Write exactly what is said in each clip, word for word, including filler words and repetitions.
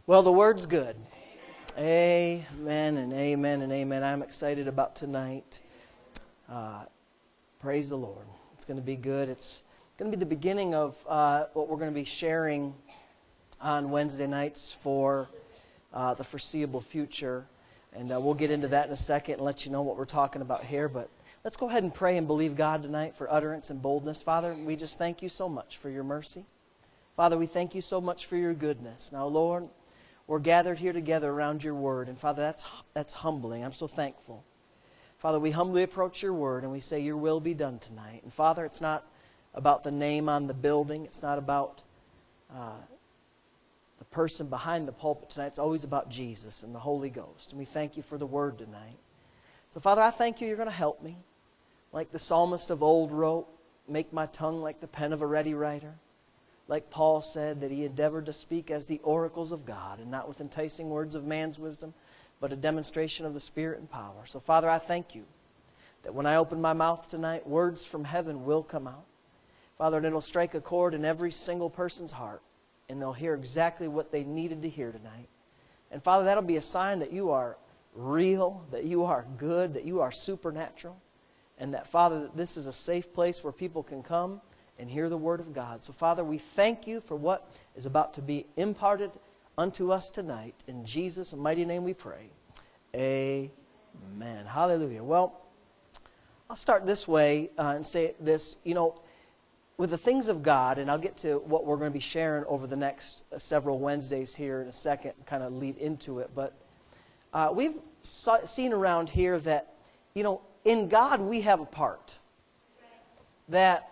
Well, the Word's good. Amen and amen and amen. I'm excited about tonight. Uh, praise the Lord. It's going to be good. It's going to be the beginning of uh, what we're going to be sharing on Wednesday nights for uh, the foreseeable future. And uh, we'll get into that in a second and let you know what we're talking about here. But let's go ahead and pray and believe God tonight for utterance and boldness. Father, we just thank you so much for your mercy. Father, we thank you so much for your goodness. Now, Lord, we're gathered here together around your word. And Father, that's that's humbling. I'm so thankful. Father, we humbly approach your word and we say your will be done tonight. And Father, it's not about the name on the building. It's not about uh, the person behind the pulpit tonight. It's always about Jesus and the Holy Ghost. And we thank you for the word tonight. So Father, I thank you you're going to help me. Like the psalmist of old wrote, make my tongue like the pen of a ready writer. Like Paul said, that he endeavored to speak as the oracles of God, and not with enticing words of man's wisdom, but a demonstration of the Spirit and power. So, Father, I thank you that when I open my mouth tonight, words from heaven will come out. Father, and it'll strike a chord in every single person's heart, and they'll hear exactly what they needed to hear tonight. And, Father, that'll be a sign that you are real, that you are good, that you are supernatural, and that, Father, that this is a safe place where people can come and hear the Word of God. So, Father, we thank you for what is about to be imparted unto us tonight. In Jesus' mighty name we pray. Amen. Hallelujah. Well, I'll start this way uh, and say this. You know, with the things of God, and I'll get to what we're going to be sharing over the next uh, several Wednesdays here in a second, kind of lead into it. But uh, we've saw, seen around here that, you know, in God we have a part. That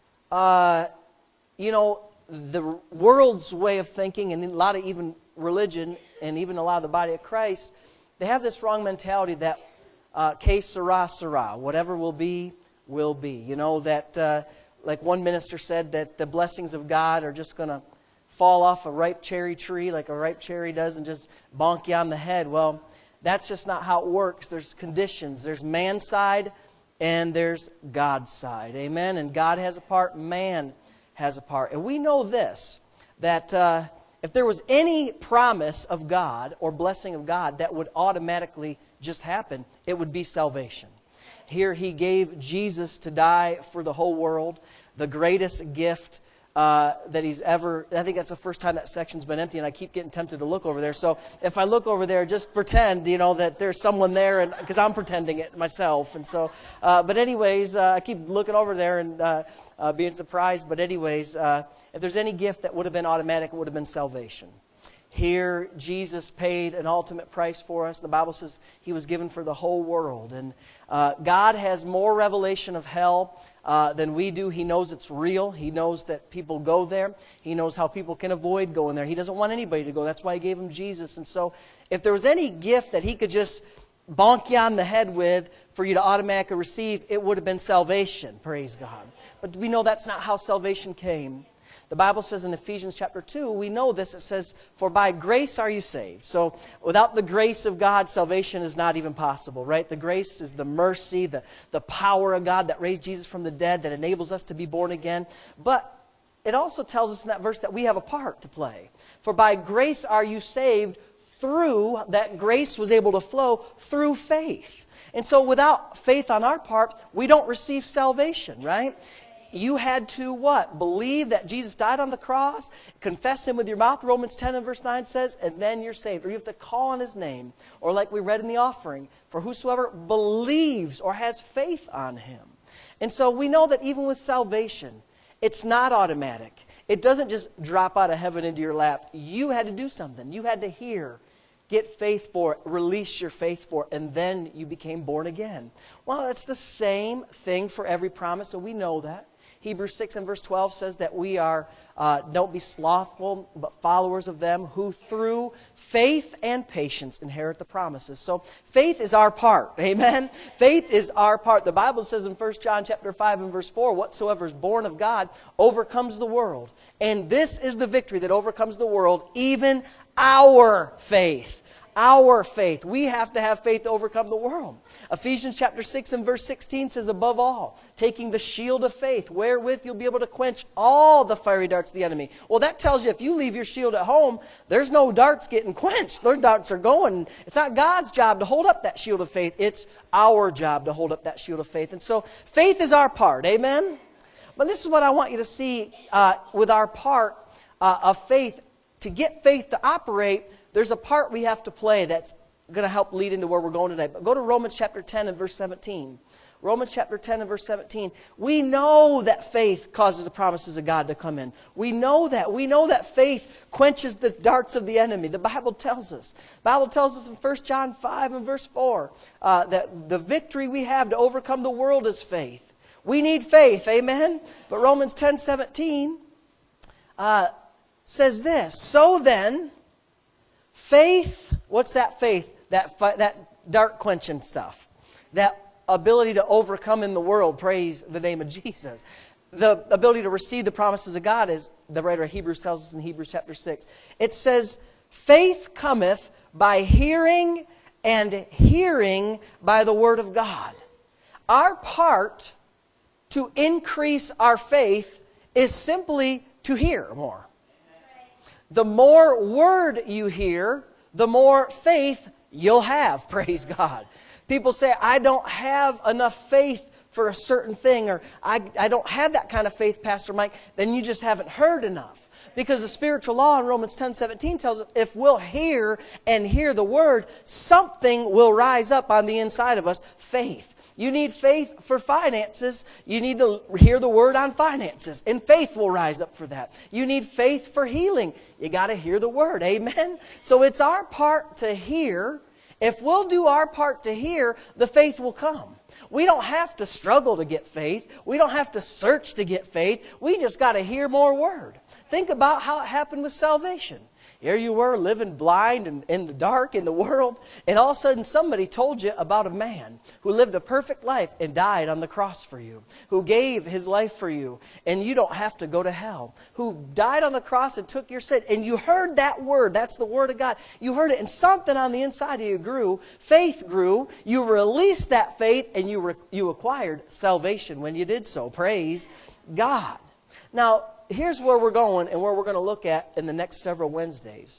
Uh, you know, the world's way of thinking, and a lot of even religion, and even a lot of the body of Christ, they have this wrong mentality that uh, que sera, sera. Whatever will be, will be. You know, that, uh, like one minister said, that the blessings of God are just going to fall off a ripe cherry tree like a ripe cherry does and just bonk you on the head. Well, that's just not how it works. There's conditions. There's man's side, and there's God's side. Amen? And God has a part, man has a part. And we know this, that uh, if there was any promise of God or blessing of God that would automatically just happen, it would be salvation. Here He gave Jesus to die for the whole world, the greatest gift Uh, that He's ever, I think that's the first time that section's been empty, and I keep getting tempted to look over there. So if I look over there, just pretend, you know, that there's someone there, and because I'm pretending it myself. And so, uh, but anyways, uh, I keep looking over there and uh, uh, being surprised. But anyways, uh, if there's any gift that would have been automatic, it would have been salvation. Here, Jesus paid an ultimate price for us. The Bible says He was given for the whole world. And uh, God has more revelation of hell uh, than we do. He knows it's real. He knows that people go there. He knows how people can avoid going there. He doesn't want anybody to go. That's why He gave Him Jesus. And so if there was any gift that He could just bonk you on the head with for you to automatically receive, it would have been salvation. Praise God. But we know that's not how salvation came. The Bible says in Ephesians chapter two, we know this, it says, for by grace are you saved. So without the grace of God, salvation is not even possible, right? The grace is the mercy, the, the power of God that raised Jesus from the dead, that enables us to be born again. But it also tells us in that verse that we have a part to play. For by grace are you saved through, that grace was able to flow through faith. And so without faith on our part, we don't receive salvation, right? You had to what? Believe that Jesus died on the cross, confess Him with your mouth, Romans ten and verse nine says, and then you're saved. Or you have to call on His name. Or like we read in the offering, for whosoever believes or has faith on Him. And so we know that even with salvation, it's not automatic. It doesn't just drop out of heaven into your lap. You had to do something. You had to hear, get faith for it, release your faith for it, and then you became born again. Well, it's the same thing for every promise, so we know that. Hebrews six and verse twelve says that we are, uh, don't be slothful, but followers of them who through faith and patience inherit the promises. So faith is our part. Amen? Faith is our part. The Bible says in First John chapter five and verse four, whatsoever is born of God overcomes the world. And this is the victory that overcomes the world, even our faith. our faith. We have to have faith to overcome the world. Ephesians chapter six and verse sixteen says, above all, taking the shield of faith, wherewith you'll be able to quench all the fiery darts of the enemy. Well, that tells you if you leave your shield at home, there's no darts getting quenched. Those darts are going. It's not God's job to hold up that shield of faith. It's our job to hold up that shield of faith. And so faith is our part. Amen? But this is what I want you to see uh, with our part uh, of faith. To get faith to operate, there's a part we have to play that's going to help lead into where we're going today. But go to Romans chapter ten and verse seventeen. Romans chapter ten and verse seventeen. We know that faith causes the promises of God to come in. We know that. We know that faith quenches the darts of the enemy. The Bible tells us. The Bible tells us in First John five and verse four uh, that the victory we have to overcome the world is faith. We need faith, amen? But Romans ten seventeen uh, says this, so then, faith, what's that faith? That, that dart quenching stuff. That ability to overcome in the world, praise the name of Jesus. The ability to receive the promises of God, as the writer of Hebrews tells us in Hebrews chapter six. It says, faith cometh by hearing, and hearing by the word of God. Our part to increase our faith is simply to hear more. The more word you hear, the more faith you'll have, praise God. People say, I don't have enough faith for a certain thing, or I, I don't have that kind of faith, Pastor Mike. Then you just haven't heard enough. Because the spiritual law in Romans ten seventeen tells us if we'll hear and hear the word, something will rise up on the inside of us, faith. You need faith for finances. You need to hear the word on finances. And faith will rise up for that. You need faith for healing. You got to hear the word. Amen? So it's our part to hear. If we'll do our part to hear, the faith will come. We don't have to struggle to get faith. We don't have to search to get faith. We just got to hear more word. Think about how it happened with salvation. Here you were living blind and in the dark in the world, and all of a sudden somebody told you about a man who lived a perfect life and died on the cross for you, who gave his life for you, and you don't have to go to hell, who died on the cross and took your sin, and you heard that word. That's the word of God. You heard it, and something on the inside of you grew. Faith grew. You released that faith, and you, re- you acquired salvation when you did so. Praise God. Now, here's where we're going and where we're going to look at in the next several Wednesdays.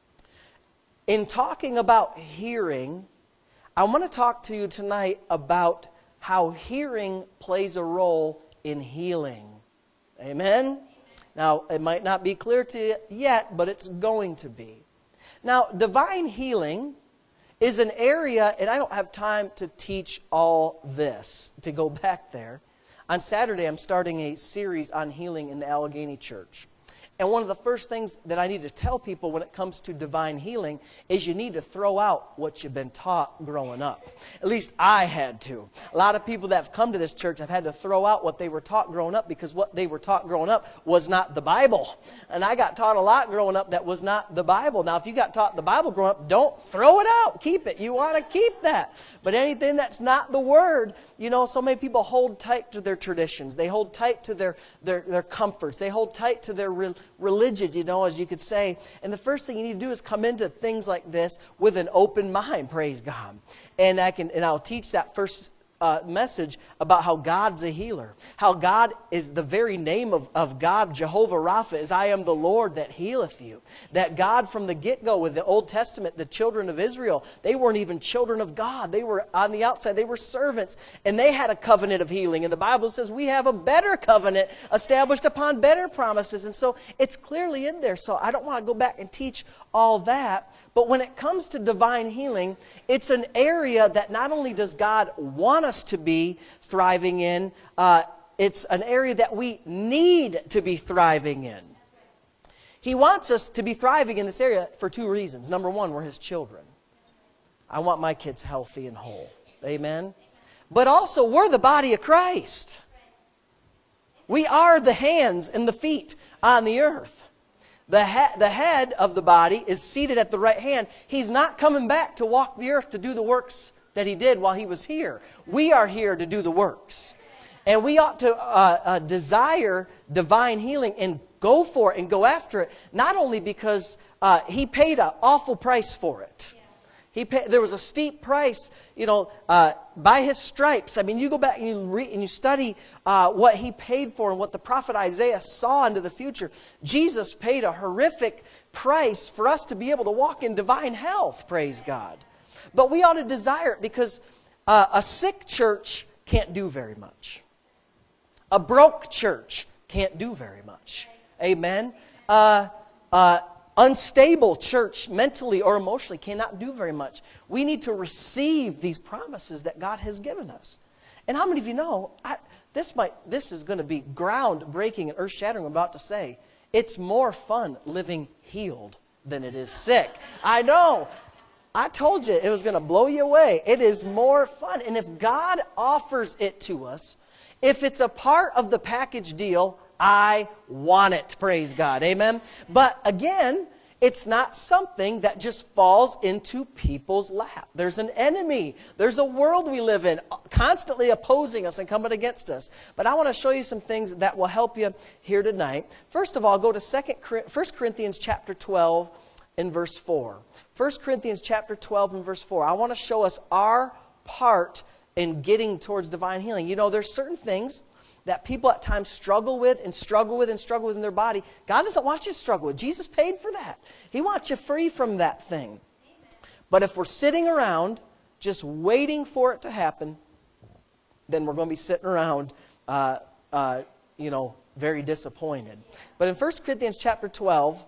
In talking about hearing, I want to talk to you tonight about how hearing plays a role in healing. Amen? Now, it might not be clear to you yet, but it's going to be. Now, divine healing is an area, and I don't have time to teach all this, to go back there. On Saturday, I'm starting a series on healing in the Allegheny Church. And one of the first things that I need to tell people when it comes to divine healing is you need to throw out what you've been taught growing up. At least I had to. A lot of people that have come to this church have had to throw out what they were taught growing up because what they were taught growing up was not the Bible. And I got taught a lot growing up that was not the Bible. Now, if you got taught the Bible growing up, don't throw it out. Keep it. You want to keep that. But anything that's not the Word, you know, so many people hold tight to their traditions. They hold tight to their, their, their comforts. They hold tight to their re- religion, you know, as you could say. And the first thing you need to do is come into things like this with an open mind, praise God. And I can, and I'll teach that first Uh, message about how God's a healer. How God is the very name of, of God, Jehovah Rapha, is I am the Lord that healeth you. That God from the get-go with the Old Testament, the children of Israel, they weren't even children of God. They were on the outside. They were servants. And they had a covenant of healing. And the Bible says we have a better covenant established upon better promises. And so it's clearly in there. So I don't want to go back and teach all that. But when it comes to divine healing, it's an area that not only does God want us to be thriving in, uh, it's an area that we need to be thriving in. He wants us to be thriving in this area for two reasons. Number one, we're His children. I want my kids healthy and whole. Amen? But also, we're the body of Christ. We are the hands and the feet on the earth. The, he- the head of the body is seated at the right hand. He's not coming back to walk the earth to do the works that He did while He was here. We are here to do the works. And we ought to uh, uh, desire divine healing and go for it and go after it. Not only because uh, He paid an awful price for it. He paid, there was a steep price, you know, uh, by His stripes. I mean, you go back and you read and you study uh, what He paid for and what the prophet Isaiah saw into the future. Jesus paid a horrific price for us to be able to walk in divine health, praise God. But we ought to desire it because uh, a sick church can't do very much. A broke church can't do very much. Amen? Uh, uh, unstable church, mentally or emotionally, cannot do very much. We need to receive these promises that God has given us. And how many of you know, I, this might this is going to be groundbreaking and earth-shattering, I'm about to say. It's more fun living healed than it is sick. I know. I told you it was going to blow you away. It is more fun. And if God offers it to us, if it's a part of the package deal, I want it, praise God, amen? But again, it's not something that just falls into people's lap. There's an enemy. There's a world we live in constantly opposing us and coming against us. But I want to show you some things that will help you here tonight. First of all, go to First Corinthians chapter twelve and verse four. First Corinthians chapter twelve and verse four. I want to show us our part in getting towards divine healing. You know, there's certain things that people at times struggle with and struggle with and struggle with in their body. God doesn't want you to struggle with. Jesus paid for that. He wants you free from that thing. But if we're sitting around just waiting for it to happen, then we're going to be sitting around, uh, uh, you know, very disappointed. But in First Corinthians chapter twelve,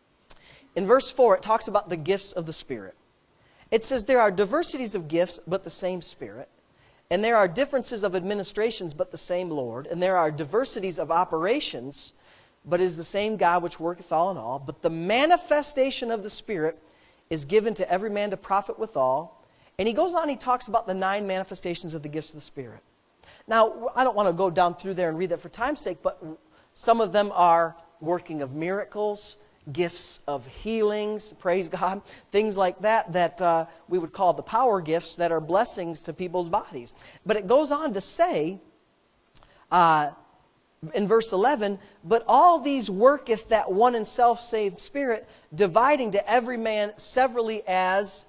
in verse four, it talks about the gifts of the Spirit. It says, there are diversities of gifts, but the same Spirit. And there are differences of administrations, but the same Lord. And there are diversities of operations, but it is the same God which worketh all in all. But the manifestation of the Spirit is given to every man to profit withal. And he goes on, he talks about the nine manifestations of the gifts of the Spirit. Now, I don't want to go down through there and read that for time's sake, but some of them are working of miracles, gifts of healings, praise God, things like that that uh, we would call the power gifts that are blessings to people's bodies. But it goes on to say, uh, in verse eleven, but all these worketh that one and self-same Spirit, dividing to every man severally as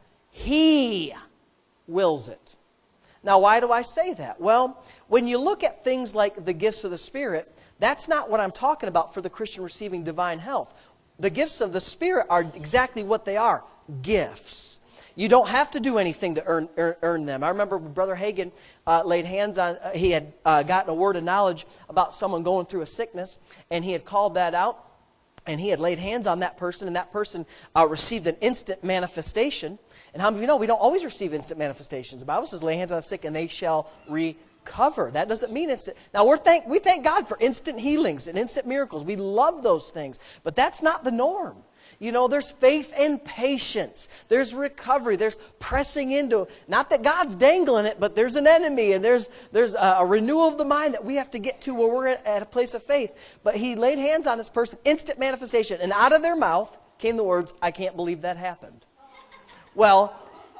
He wills it. Now, why do I say that? Well, when you look at things like the gifts of the Spirit, that's not what I'm talking about for the Christian receiving divine health. The gifts of the Spirit are exactly what they are, gifts. You don't have to do anything to earn earn, earn them. I remember Brother Hagin uh, laid hands on, uh, he had uh, gotten a word of knowledge about someone going through a sickness, and he had called that out, and he had laid hands on that person, and that person uh, received an instant manifestation. And how many of you know we don't always receive instant manifestations? The Bible says, lay hands on the sick, and they shall recover. Cover. That doesn't mean instant. Now, we're thank, we thank God for instant healings and instant miracles. We love those things. But that's not the norm. You know, there's faith and patience. There's recovery. There's pressing into, not that God's dangling it, but there's an enemy, and there's there's a, a renewal of the mind that we have to get to where we're at, at a place of faith. But he laid hands on this person, instant manifestation, and out of their mouth came the words, I can't believe that happened. Well,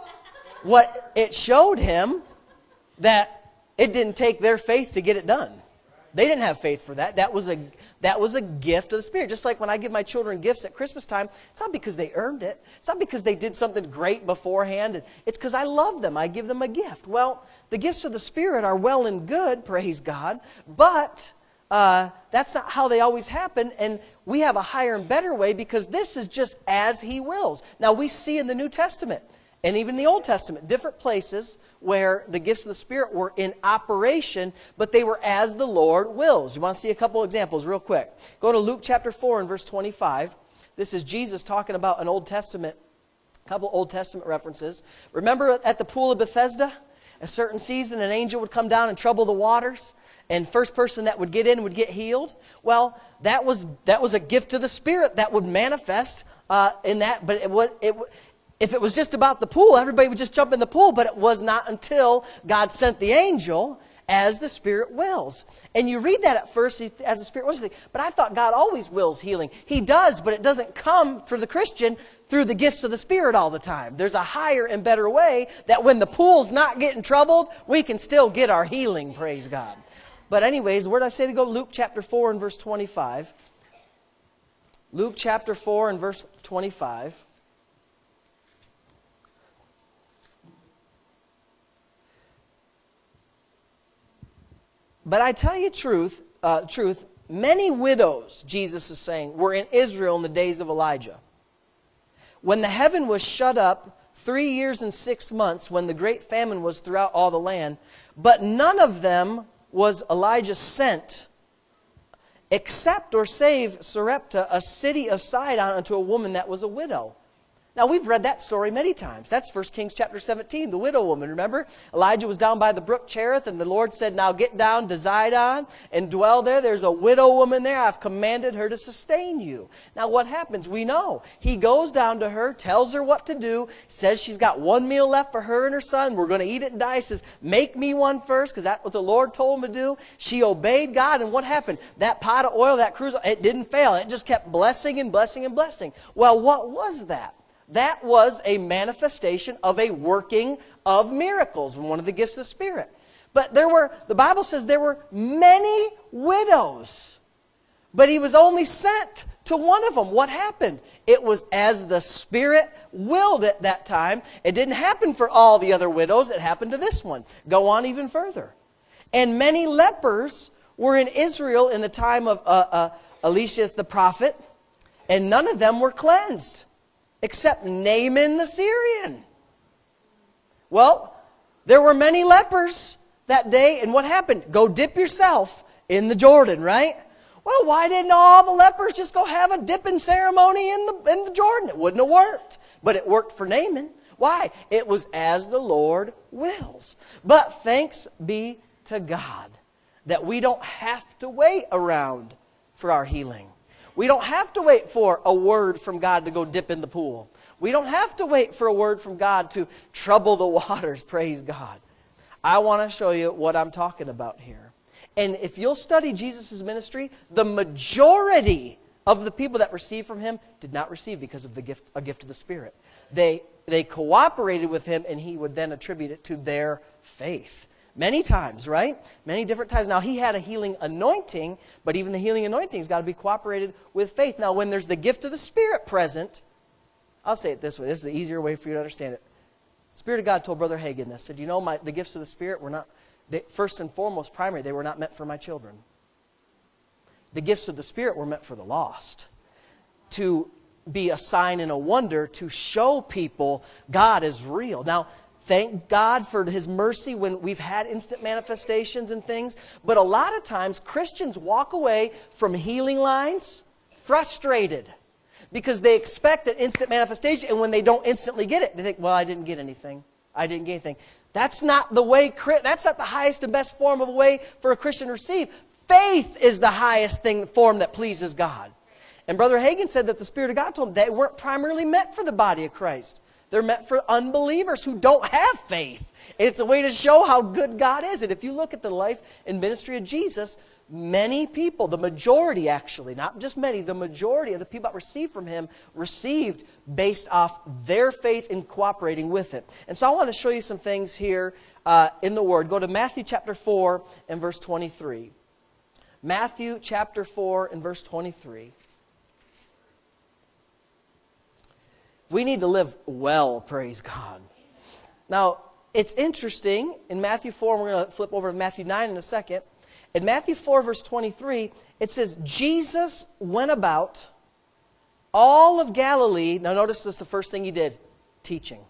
what it showed him that it didn't take their faith to get it done. They didn't have faith for that. That was a that was a gift of the Spirit. Just like when I give my children gifts at Christmas time, it's not because they earned it. It's not because they did something great beforehand. It's because I love them. I give them a gift. Well, the gifts of the Spirit are well and good, praise God, but uh, that's not how they always happen, and we have a higher and better way because this is just as He wills. Now, we see in the New Testament, and even the Old Testament, different places where the gifts of the Spirit were in operation, but they were as the Lord wills. You want to see a couple examples real quick. Go to Luke chapter four and verse twenty-five. This is Jesus talking about an Old Testament, a couple Old Testament references. Remember at the pool of Bethesda? A certain season, an angel would come down and trouble the waters, and first person that would get in would get healed. Well, that was that was a gift of the Spirit that would manifest uh, in that, but it would it would. If it was just about the pool, everybody would just jump in the pool, but it was not until God sent the angel as the Spirit wills. And you read that at first as the Spirit wills. But I thought God always wills healing. He does, but it doesn't come for the Christian through the gifts of the Spirit all the time. There's a higher and better way that when the pool's not getting troubled, we can still get our healing, praise God. But anyways, where did I say to go? Luke chapter four and verse twenty-five. Luke chapter four and verse twenty-five. But I tell you truth, uh, truth, many widows, Jesus is saying, were in Israel in the days of Elijah. When the heaven was shut up three years and six months, when the great famine was throughout all the land, but none of them was Elijah sent, except or save Sarepta, a city of Sidon, unto a woman that was a widow. Now, we've read that story many times. That's First Kings chapter seventeen, the widow woman. Remember? Elijah was down by the brook Cherith, and the Lord said, now get down to Zidon and dwell there. There's a widow woman there. I've commanded her to sustain you. Now, what happens? We know. He goes down to her, tells her what to do, says she's got one meal left for her and her son. We're going to eat it and die. He says, make me one first, because that's what the Lord told him to do. She obeyed God, and what happened? That pot of oil, that cruise, it didn't fail. It just kept blessing and blessing and blessing. Well, what was that? That was a manifestation of a working of miracles, one of the gifts of the Spirit. But there were, the Bible says there were many widows. But he was only sent to one of them. What happened? It was as the Spirit willed at that time. It didn't happen for all the other widows. It happened to this one. Go on even further. And many lepers were in Israel in the time of uh, uh, Elisha the prophet, and none of them were cleansed, except Naaman the Syrian. Well, there were many lepers that day, and what happened? Go dip yourself in the Jordan, right? Well, why didn't all the lepers just go have a dipping ceremony in the, in the Jordan? It wouldn't have worked, but it worked for Naaman. Why? It was as the Lord wills. But thanks be to God that we don't have to wait around for our healing. We don't have to wait for a word from God to go dip in the pool. We don't have to wait for a word from God to trouble the waters, praise God. I want to show you what I'm talking about here. And if you'll study Jesus' ministry, the majority of the people that received from him did not receive because of the gift, a gift of the Spirit. They, they cooperated with him, and he would then attribute it to their faith. Many times, right? Many different times. Now, he had a healing anointing, but even the healing anointing's got to be cooperated with faith. Now, when there's the gift of the Spirit present, I'll say it this way. This is the easier way for you to understand it. The Spirit of God told Brother Hagin this. Said, you know, my, the gifts of the Spirit were not, they, first and foremost, primary, they were not meant for my children. The gifts of the Spirit were meant for the lost. To be a sign and a wonder, to show people God is real. Now, thank God for His mercy when we've had instant manifestations and things. But a lot of times, Christians walk away from healing lines frustrated because they expect an instant manifestation. And when they don't instantly get it, they think, well, I didn't get anything. I didn't get anything. That's not the way, that's not the highest and best form of a way for a Christian to receive. Faith is the highest thing, form that pleases God. And Brother Hagin said that the Spirit of God told him they weren't primarily meant for the body of Christ. They're meant for unbelievers who don't have faith. And it's a way to show how good God is. And if you look at the life and ministry of Jesus, many people, the majority actually, not just many, the majority of the people that received from Him received based off their faith in cooperating with it. And so I want to show you some things here uh, in the Word. Go to Matthew chapter four and verse twenty-three. Matthew chapter four and verse twenty-three. We need to live well, praise God. Now, it's interesting, in Matthew four, we're going to flip over to Matthew nine in a second. In Matthew four, verse twenty-three, it says, Jesus went about all of Galilee. Now notice this, the first thing He did, teaching.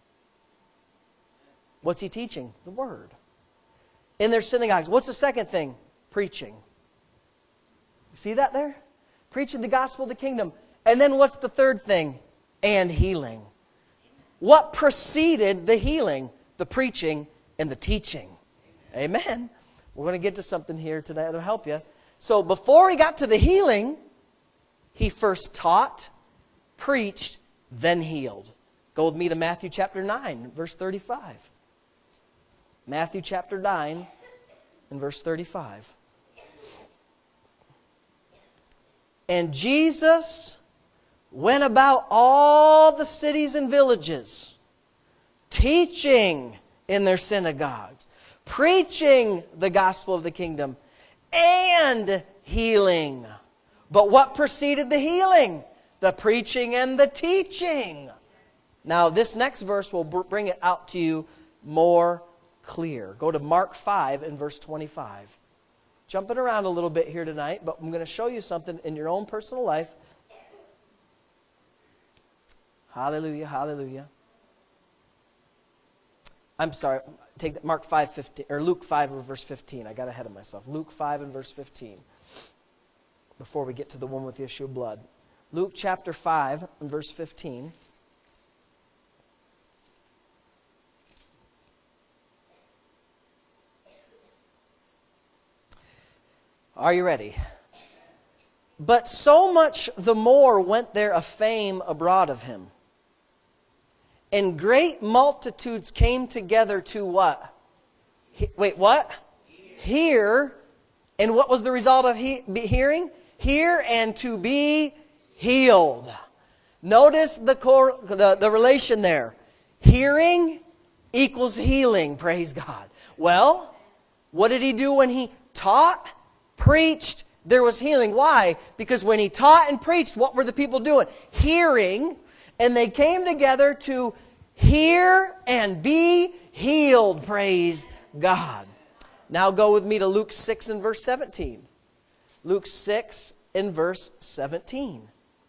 What's He teaching? The Word. In their synagogues. What's the second thing? Preaching. You see that there? Preaching the gospel of the kingdom. And then what's the third thing? And healing. What preceded the healing? The preaching and the teaching. Amen. We're going to get to something here tonight that'll help you. So before He got to the healing, He first taught, preached, then healed. Go with me to Matthew chapter nine, verse thirty-five. Matthew chapter nine and verse thirty-five. And Jesus went about all the cities and villages, teaching in their synagogues, preaching the gospel of the kingdom, and healing. But what preceded the healing? The preaching and the teaching. Now, this next verse will bring it out to you more clear. Go to Mark five and verse twenty-five. jumping around a little bit here tonight, but I'm going to show you something in your own personal life. Hallelujah, hallelujah. I'm sorry, take that, Mark five fifteen, or Luke five verse fifteen. I got ahead of myself. Luke five and verse fifteen. Before we get to the one with the issue of blood. Luke chapter five and verse fifteen. Are you ready? But so much the more went there a fame abroad of him. And great multitudes came together to what? He, wait, what? Hear. And what was the result of he, be hearing? Hear and to be healed. Notice the, core, the, the relation there. Hearing equals healing, praise God. Well, what did he do when he taught? Preached, there was healing. Why? Because when he taught and preached, what were the people doing? Hearing, and they came together to hear and be healed. Praise God. Now go with me to Luke six and verse seventeen. Luke six and verse seventeen.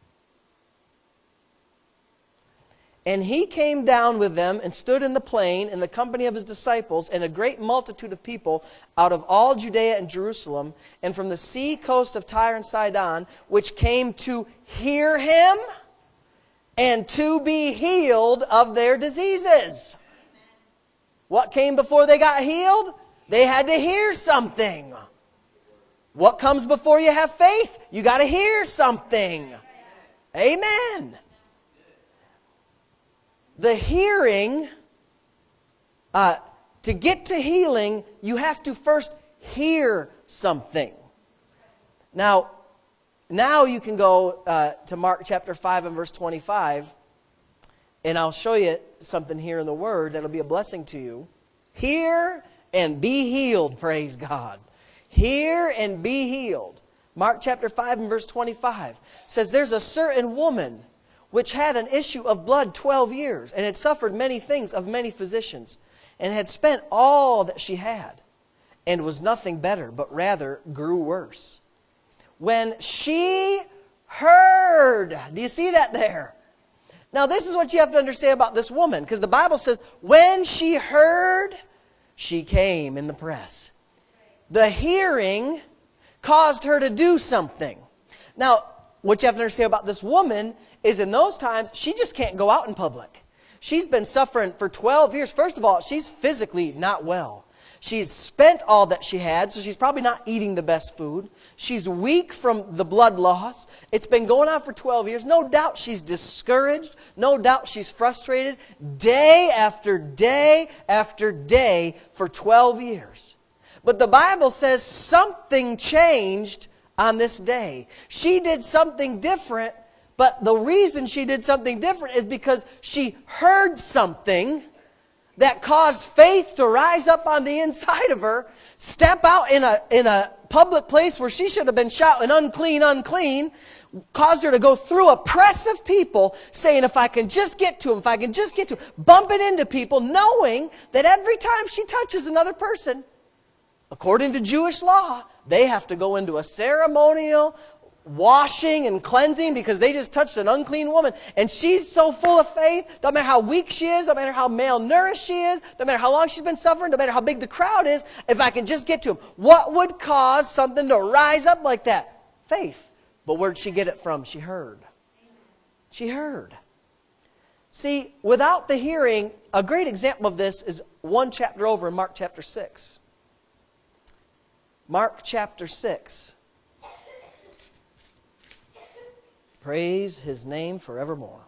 And he came down with them and stood in the plain in the company of his disciples and a great multitude of people out of all Judea and Jerusalem and from the sea coast of Tyre and Sidon, which came to hear him and to be healed of their diseases. What came before they got healed? They had to hear something. What comes before you have faith? You got to hear something. Amen. The hearing, uh, to get to healing, you have to first hear something. Now, now you can go uh, to Mark chapter five and verse twenty-five, and I'll show you something here in the Word that'll be a blessing to you. Hear and be healed, praise God. Hear and be healed. Mark chapter five and verse twenty-five says, there's a certain woman which had an issue of blood twelve years, and had suffered many things of many physicians, and had spent all that she had, and was nothing better, but rather grew worse. When she heard, do you see that there? Now this is what you have to understand about this woman, because the Bible says, when she heard, she came in the press. The hearing caused her to do something. Now, what you have to understand about this woman is in those times, she just can't go out in public. She's been suffering for twelve years. First of all, she's physically not well. She's spent all that she had, so she's probably not eating the best food. She's weak from the blood loss. It's been going on for twelve years. No doubt she's discouraged. No doubt she's frustrated day after day after day for twelve years. But the Bible says something changed on this day. She did something different. But the reason she did something different is because she heard something that caused faith to rise up on the inside of her, step out in a, in a public place where she should have been shouting, unclean, unclean, caused her to go through a press of people saying, if I can just get to him, if I can just get to him, bumping into people, knowing that every time she touches another person, according to Jewish law, they have to go into a ceremonial washing and cleansing because they just touched an unclean woman. And she's so full of faith, don't matter how weak she is, don't matter how malnourished she is, don't matter how long she's been suffering, don't matter how big the crowd is, if I can just get to him. What would cause something to rise up like that? Faith. But where'd she get it from? She heard. She heard. See, without the hearing, a great example of this is one chapter over in Mark chapter six. Mark chapter six. Praise His name forevermore.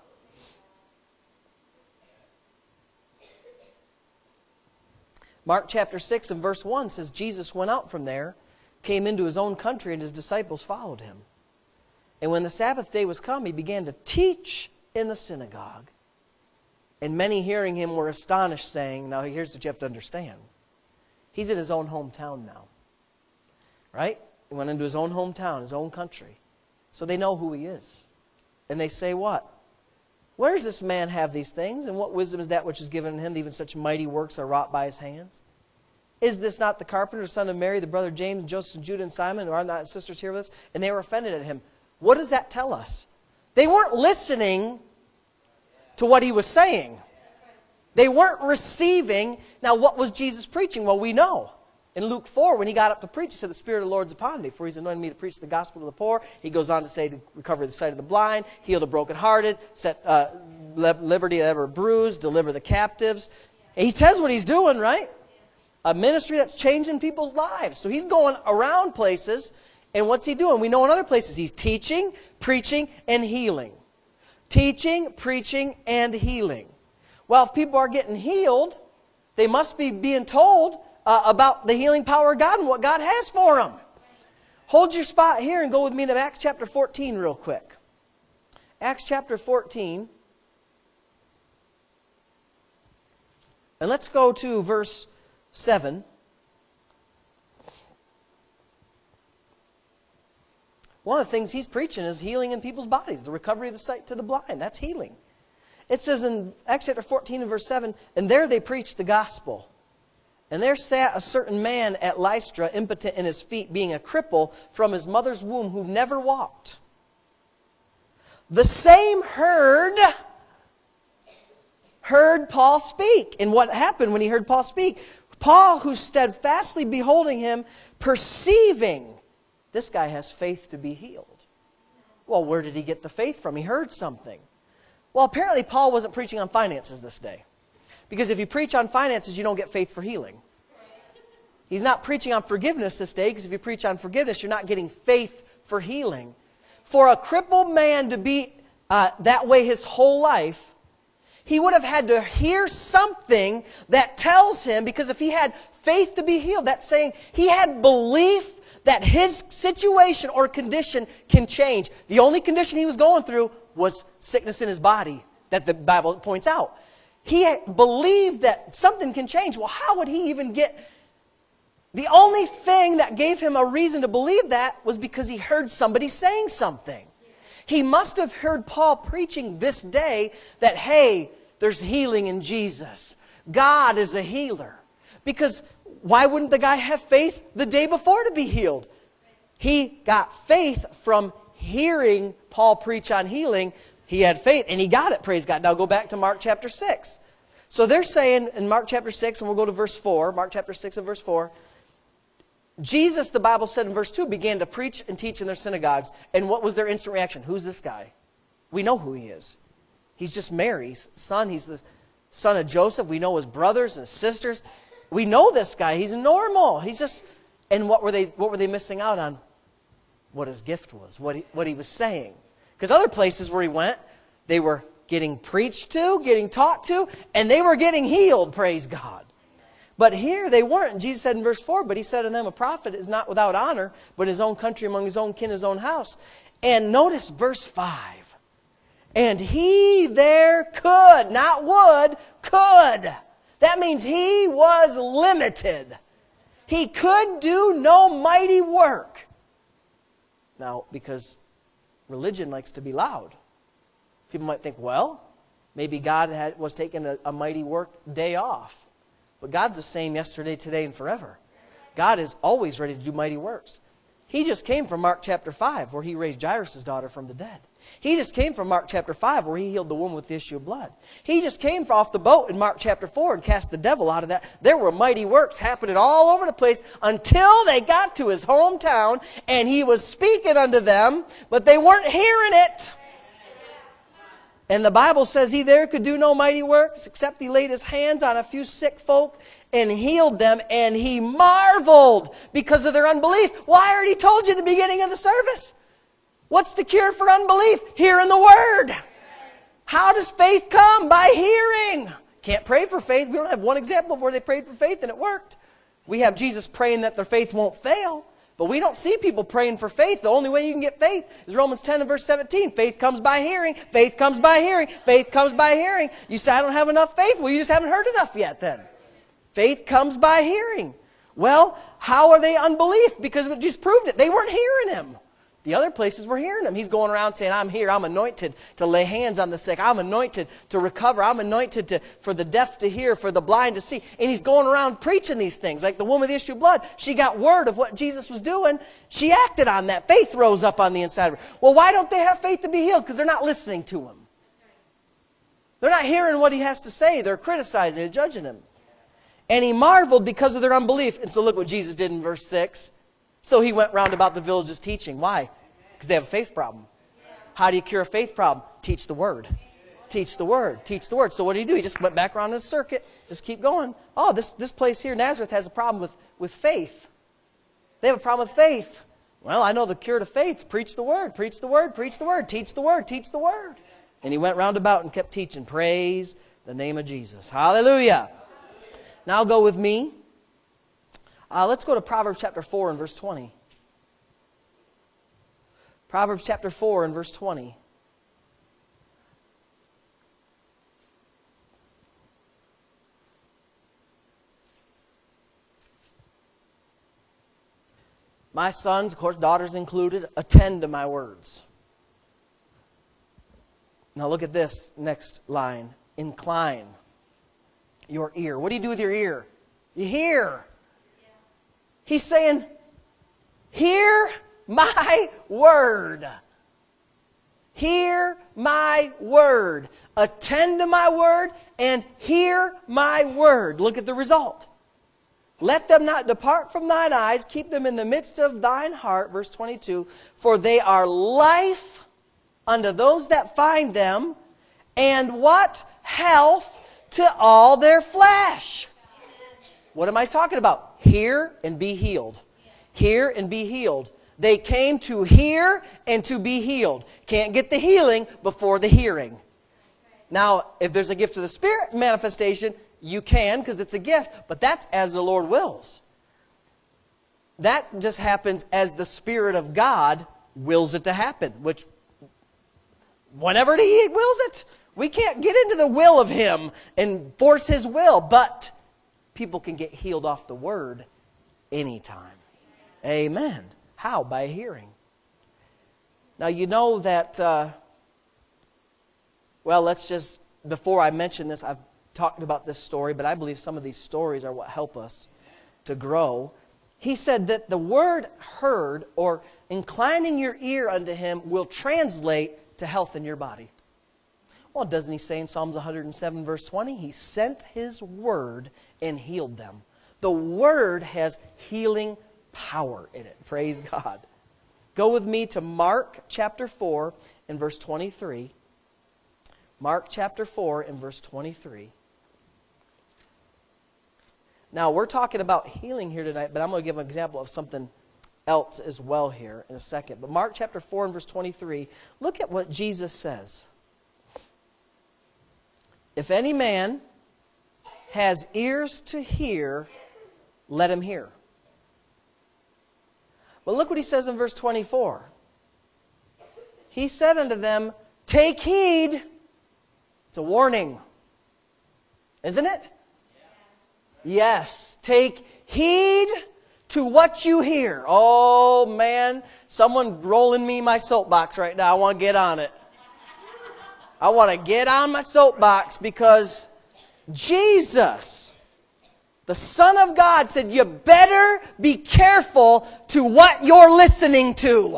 Mark chapter six and verse one says, Jesus went out from there, came into His own country, and His disciples followed Him. And when the Sabbath day was come, He began to teach in the synagogue. And many hearing Him were astonished, saying, now here's what you have to understand. He's in His own hometown now. Right? He went into His own hometown, His own country. So they know who He is. And they say what? Where does this man have these things? And what wisdom is that which is given Him? Even such mighty works are wrought by His hands. Is this not the carpenter, son of Mary, the brother of James, and Joseph, and Judah, and Simon? Are not his sisters here with us? And they were offended at him. What does that tell us? They weren't listening to what he was saying. They weren't receiving. Now, what was Jesus preaching? Well, we know. In Luke four, when he got up to preach, he said, the Spirit of the Lord is upon me, for he's anointed me to preach the gospel to the poor. He goes on to say to recover the sight of the blind, heal the brokenhearted, set uh, liberty that ever bruised, deliver the captives. And he says what he's doing, right? A ministry that's changing people's lives. So he's going around places, and what's he doing? We know in other places he's teaching, preaching, and healing. Teaching, preaching, and healing. Well, if people are getting healed, they must be being told uh, about the healing power of God and what God has for them. Hold your spot here and go with me to Acts chapter fourteen real quick. Acts chapter fourteen. And let's go to verse seven. One of the things he's preaching is healing in people's bodies, the recovery of the sight to the blind. That's healing. It says in Acts chapter fourteen and verse seven, and there they preached the gospel. And there sat a certain man at Lystra, impotent in his feet, being a cripple from his mother's womb, who never walked. The same heard, heard Paul speak. And what happened when he heard Paul speak? Paul, who steadfastly beholding him, perceiving, this guy has faith to be healed. Well, where did he get the faith from? He heard something. Well, apparently Paul wasn't preaching on finances this day. Because if you preach on finances, you don't get faith for healing. He's not preaching on forgiveness this day, because if you preach on forgiveness, you're not getting faith for healing. For a crippled man to be uh, that way his whole life, he would have had to hear something that tells him, because if he had faith to be healed, that's saying he had belief that his situation or condition can change. The only condition he was going through was sickness in his body that the Bible points out. He had believed that something can change. Well, how would he even get... The only thing that gave him a reason to believe that was because he heard somebody saying something. He must have heard Paul preaching this day that, hey, there's healing in Jesus. God is a healer. Because why wouldn't the guy have faith the day before to be healed? He got faith from hearing Paul preach on healing. He had faith and he got it, praise God. Now go back to Mark chapter six. So they're saying in Mark chapter six, and we'll go to verse four, Mark chapter six and verse four, Jesus, the Bible said in verse two, began to preach and teach in their synagogues. And what was their instant reaction? Who's this guy? We know who he is. He's just Mary's son. He's the son of Joseph. We know his brothers and his sisters. We know this guy. He's normal. He's just... And what were they, what were they missing out on? What his gift was, what he, what he was saying. Because other places where he went, they were getting preached to, getting taught to, and they were getting healed, praise God. But here they weren't. Jesus said in verse four, but he said to them, a prophet is not without honor, but his own country, among his own kin, his own house. And notice verse five. And he there could, not would, could. That means he was limited. He could do no mighty work. Now, because religion likes to be loud. People might think, well, maybe God had, was taking a, a mighty work day off. But God's the same yesterday, today, and forever. God is always ready to do mighty works. He just came from Mark chapter five, where he raised Jairus' daughter from the dead. He just came from Mark chapter five, where he healed the woman with the issue of blood. He just came off the boat in Mark chapter four and cast the devil out of that. There were mighty works happening all over the place until they got to his hometown, and he was speaking unto them, but they weren't hearing it. And the Bible says he there could do no mighty works, except he laid his hands on a few sick folk and healed them, and he marveled because of their unbelief. Well, I already told you at the beginning of the service. What's the cure for unbelief? Hearing the Word. How does faith come? By hearing. Can't pray for faith. We don't have one example of where they prayed for faith and it worked. We have Jesus praying that their faith won't fail. But we don't see people praying for faith. The only way you can get faith is Romans ten and verse seventeen. Faith comes by hearing. Faith comes by hearing. Faith comes by hearing. You say, I don't have enough faith. Well, you just haven't heard enough yet then. Faith comes by hearing. Well, how are they unbelief? Because we just proved it. They weren't hearing him. The other places we're hearing him. He's going around saying, I'm here, I'm anointed to lay hands on the sick. I'm anointed to recover. I'm anointed to, for the deaf to hear, for the blind to see. And he's going around preaching these things. Like the woman with the issue of blood, she got word of what Jesus was doing. She acted on that. Faith rose up on the inside of her. Well, why don't they have faith to be healed? Because they're not listening to him. They're not hearing what he has to say. They're criticizing and judging him. And he marveled because of their unbelief. And so look what Jesus did in verse six. So he went round about the villages teaching. Why? Because they have a faith problem. How do you cure a faith problem? Teach the Word. Teach the Word. Teach the Word. So what did he do? He just went back around in a circuit. Just keep going. Oh, this, this place here, Nazareth, has a problem with, with faith. They have a problem with faith. Well, I know the cure to faith. Preach the Word. Preach the Word. Preach the Word. Teach the Word. Teach the Word. And he went round about and kept teaching. Praise the name of Jesus. Hallelujah. Now go with me. Uh, let's go to Proverbs chapter four and verse twenty. Proverbs chapter four and verse twenty. My sons, of course, daughters included, attend to my words. Now look at this next line. Incline your ear. What do you do with your ear? You hear. He's saying, hear my word. Hear my word. Attend to my word and hear my word. Look at the result. Let them not depart from thine eyes. Keep them in the midst of thine heart. Verse twenty-two. For they are life unto those that find them, and what? Health to all their flesh. What am I talking about? Hear and be healed. Hear and be healed. They came to hear and to be healed. Can't get the healing before the hearing. Now, if there's a gift of the Spirit manifestation, you can, because it's a gift. But that's as the Lord wills. That just happens as the Spirit of God wills it to happen. Which, whenever He wills it, we can't get into the will of Him and force His will. But people can get healed off the Word anytime. Amen. How? By hearing. Now you know that, uh, well, let's just, before I mention this, I've talked about this story, but I believe some of these stories are what help us to grow. He said that the word heard, or inclining your ear unto Him, will translate to health in your body. Well, doesn't He say in Psalms one hundred seven, verse twenty, He sent His word and healed them. The word has healing power in it. Praise God. Go with me to Mark chapter four and verse twenty-three. Mark chapter four and verse twenty-three. Now, we're talking about healing here tonight, but I'm going to give an example of something else as well here in a second. But Mark chapter four and verse twenty-three, look at what Jesus says. If any man has ears to hear, let him hear. But look what He says in verse twenty-four. He said unto them, take heed. It's a warning. Isn't it? Yes. Take heed to what you hear. Oh, man. Someone rolling me my soapbox right now. I want to get on it. I want to get on my soapbox because Jesus, the Son of God, said, you better be careful to what you're listening to.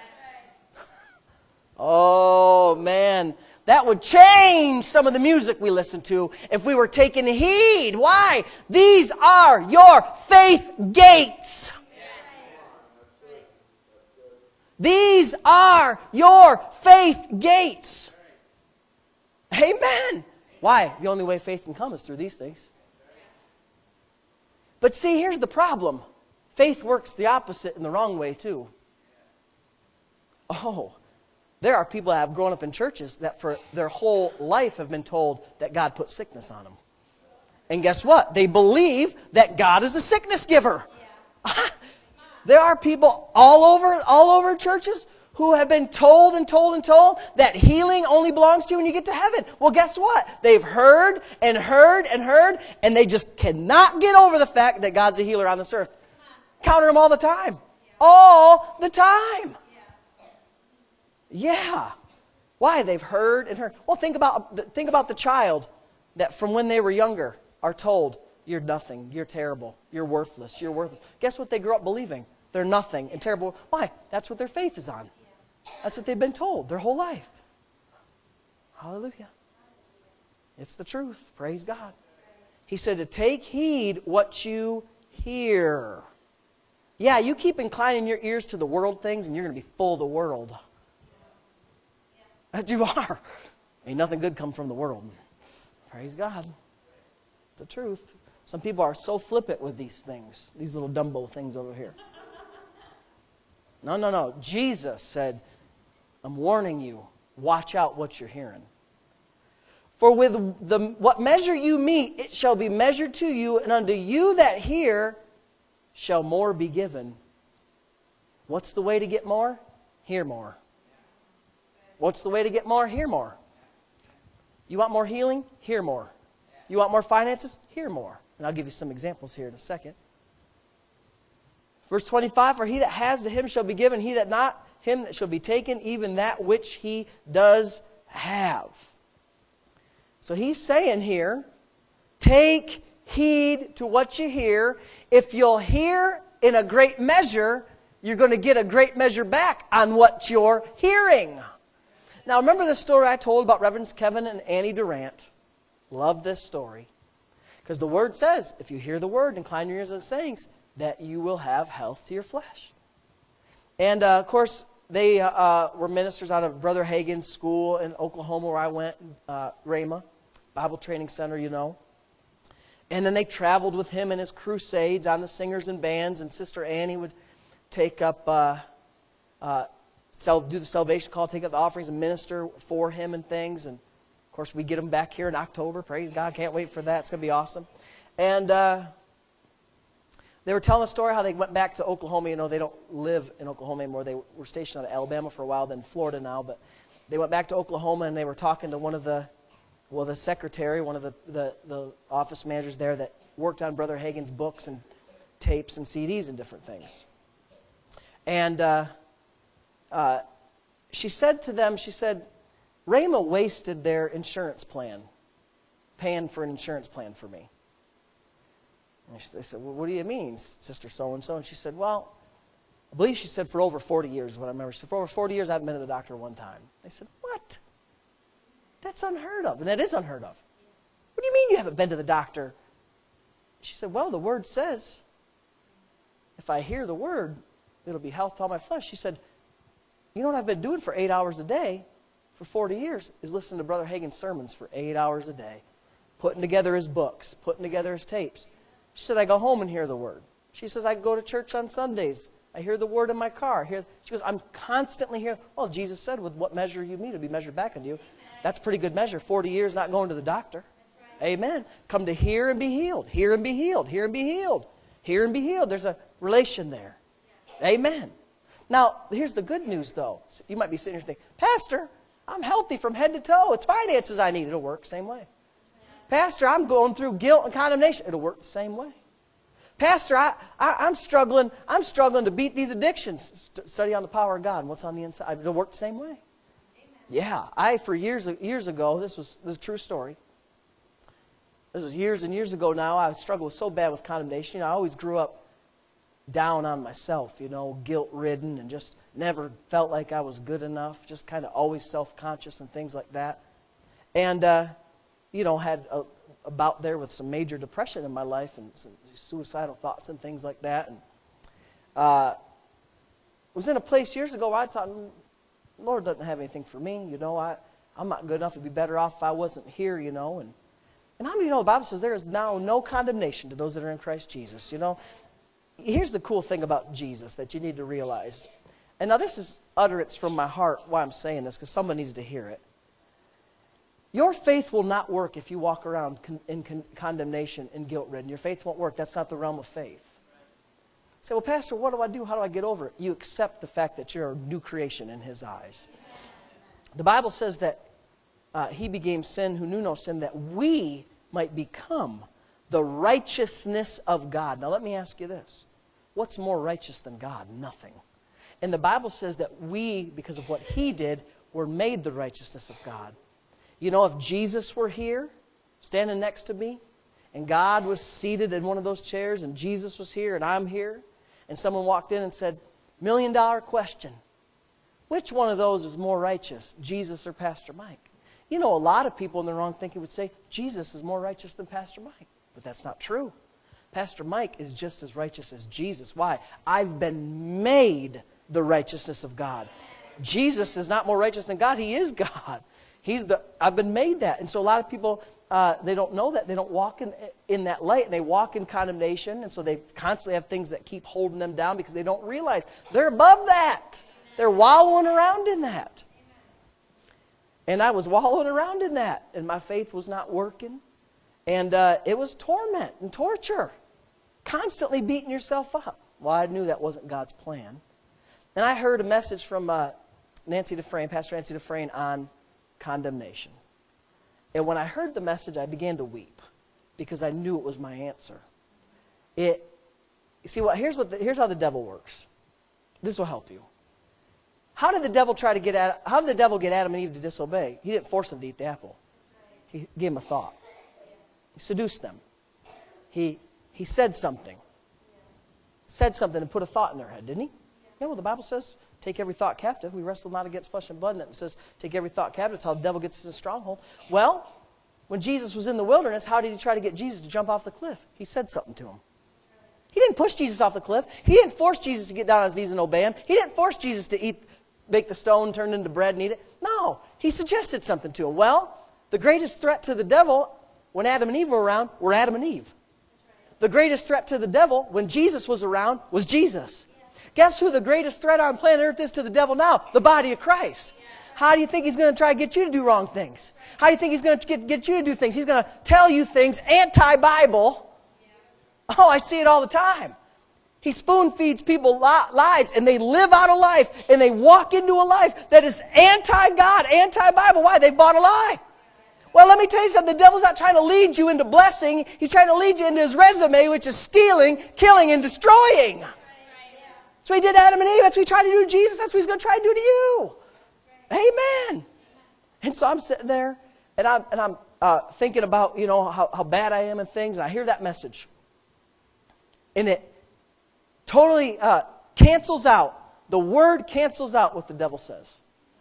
Oh, man. That would change some of the music we listen to if we were taking heed. Why? These are your faith gates. These are your faith gates. Amen. Why? The only way faith can come is through these things. But see, here's the problem. Faith works the opposite in the wrong way too. Oh, there are people that have grown up in churches that for their whole life have been told that God put sickness on them. And guess what? They believe that God is the sickness giver. Yeah. There are people all over, all over churches who have been told and told and told that healing only belongs to you when you get to heaven. Well, guess what? They've heard and heard and heard, and they just cannot get over the fact that God's a healer on this earth. Counter them all the time. All the time. Yeah. Why? They've heard and heard. Well, think about, think about the child that from when they were younger are told, you're nothing, you're terrible, you're worthless, you're worthless. Guess what they grew up believing? They're nothing and terrible. Why? That's what their faith is on. That's what they've been told their whole life. Hallelujah. It's the truth. Praise God. He said to take heed what you hear. Yeah, you keep inclining your ears to the world things and you're going to be full of the world. That you are. Ain't nothing good come from the world. Praise God. The truth. Some people are so flippant with these things. These little Dumbo things over here. No, no, no. Jesus said, I'm warning you. Watch out what you're hearing. For with the what measure you meet, it shall be measured to you, and unto you that hear shall more be given. What's the way to get more? Hear more. What's the way to get more? Hear more. You want more healing? Hear more. You want more finances? Hear more. And I'll give you some examples here in a second. Verse twenty-five, for he that has to him shall be given, he that not, him that shall be taken, even that which he does have. So he's saying here, take heed to what you hear. If you'll hear in a great measure, you're going to get a great measure back on what you're hearing. Now remember the story I told about Reverends Kevin and Annie Durant? Love this story. Because the Word says, if you hear the Word, incline your ears to the sayings, that you will have health to your flesh. And uh, of course, they uh, were ministers out of Brother Hagin's school in Oklahoma where I went, uh, Rhema, Bible Training Center, you know. And then they traveled with him in his crusades on the singers and bands, and Sister Annie would take up, uh, uh, sell, do the salvation call, take up the offerings and minister for him and things. And of course, we get them back here in October. Praise God. Can't wait for that. It's going to be awesome. And uh, they were telling a story how they went back to Oklahoma. You know, they don't live in Oklahoma anymore. They were stationed out of Alabama for a while, then Florida now. But they went back to Oklahoma, and they were talking to one of the, well, the secretary, one of the, the, the office managers there that worked on Brother Hagin's books and tapes and C Ds and different things. And uh, uh, she said to them, she said, Rhema wasted their insurance plan, paying for an insurance plan for me. And they said, well, what do you mean, Sister so-and-so? And she said, well, I believe she said for over forty years is what I remember. She said, for over forty years, I haven't been to the doctor one time. They said, what? That's unheard of. And that is unheard of. What do you mean you haven't been to the doctor? She said, well, the Word says, if I hear the Word, it'll be health to all my flesh. She said, you know what I've been doing for eight hours a day for forty years is listening to Brother Hagin's sermons for eight hours a day, putting together his books, putting together his tapes. She said, I go home and hear the Word. She says, I go to church on Sundays. I hear the Word in my car. Hear, she goes, I'm constantly hearing, well, Jesus said, with what measure you meet, it'll be measured back on you. That's a pretty good measure. forty years not going to the doctor. Amen. Come to hear and be healed. Hear and be healed. Hear and be healed. Hear and be healed. There's a relation there. Amen. Now, here's the good news, though. You might be sitting here thinking, Pastor, I'm healthy from head to toe. It's finances I need. It'll work the same way. Pastor, I'm going through guilt and condemnation. It'll work the same way. Pastor, I, I, I'm struggling. I'm struggling to beat these addictions. St- study on the power of God and what's on the inside. It'll work the same way. Amen. Yeah, I for years years ago. This was this is a true story. This was years and years ago now. I struggled so bad with condemnation. You know, I always grew up down on myself. You know, guilt-ridden and just never felt like I was good enough. Just kind of always self-conscious and things like that. And uh, you know, had a, a bout there with some major depression in my life and some suicidal thoughts and things like that. And uh, was in a place years ago where I thought, Lord doesn't have anything for me. You know, I, I'm not good enough. It'd be better off if I wasn't here, you know. And, and how many know the Bible says there is now no condemnation to those that are in Christ Jesus, you know. Here's the cool thing about Jesus that you need to realize. And now this is utterance from my heart why I'm saying this, because someone needs to hear it. Your faith will not work if you walk around con- in con- condemnation and guilt-ridden. Your faith won't work. That's not the realm of faith. You say, well, Pastor, what do I do? How do I get over it? You accept the fact that you're a new creation in His eyes. The Bible says that uh, He became sin who knew no sin, that we might become the righteousness of God. Now let me ask you this. What's more righteous than God? Nothing. And the Bible says that we, because of what He did, were made the righteousness of God. You know, if Jesus were here, standing next to me, and God was seated in one of those chairs, and Jesus was here, and I'm here, and someone walked in and said, million dollar question, which one of those is more righteous, Jesus or Pastor Mike? You know, a lot of people in their wrong thinking would say, Jesus is more righteous than Pastor Mike. But that's not true. Pastor Mike is just as righteous as Jesus. Why? I've been made the righteousness of God. Jesus is not more righteous than God. He is God. He's the. I've been made that. And so a lot of people, uh, they don't know that. They don't walk in, in that light. And they walk in condemnation. And so they constantly have things that keep holding them down because they don't realize they're above that. They're wallowing around in that. And I was wallowing around in that. And my faith was not working. And uh, it was torment and torture. Constantly beating yourself up. Well, I knew that wasn't God's plan. And I heard a message from uh, Nancy Dufresne, Pastor Nancy Dufresne, on condemnation. And when I heard the message, I began to weep because I knew it was my answer. It, you see, what? Here's what. The, here's how the devil works. This will help you. How did the devil try to get at? How did the devil get Adam and Eve to disobey? He didn't force them to eat the apple. He gave them a thought. He seduced them. He he said something. Said something and put a thought in their head, didn't he? Yeah, well, the Bible says, take every thought captive. We wrestle not against flesh and blood. And it says, take every thought captive. That's how the devil gets his stronghold. Well, when Jesus was in the wilderness, how did he try to get Jesus to jump off the cliff? He said something to him. He didn't push Jesus off the cliff. He didn't force Jesus to get down on his knees and obey him. He didn't force Jesus to eat, make the stone turn into bread and eat it. No, he suggested something to him. Well, the greatest threat to the devil when Adam and Eve were around were Adam and Eve. The greatest threat to the devil when Jesus was around was Jesus. Guess who the greatest threat on planet Earth is to the devil now? The body of Christ. How do you think he's going to try to get you to do wrong things? How do you think he's going to get, get you to do things? He's going to tell you things anti-Bible. Oh, I see it all the time. He spoon feeds people li- lies, and they live out a life, and they walk into a life that is anti-God, anti-Bible. Why? They bought a lie. Well, let me tell you something. The devil's not trying to lead you into blessing. He's trying to lead you into his resume, which is stealing, killing, and destroying. That's what he did to Adam and Eve. That's what he tried to do to Jesus. That's what he's going to try to do to you. Amen. And so I'm sitting there, and I'm, and I'm uh, thinking about, you know, how, how bad I am and things, and I hear that message. And it totally uh, cancels out. The word cancels out what the devil says.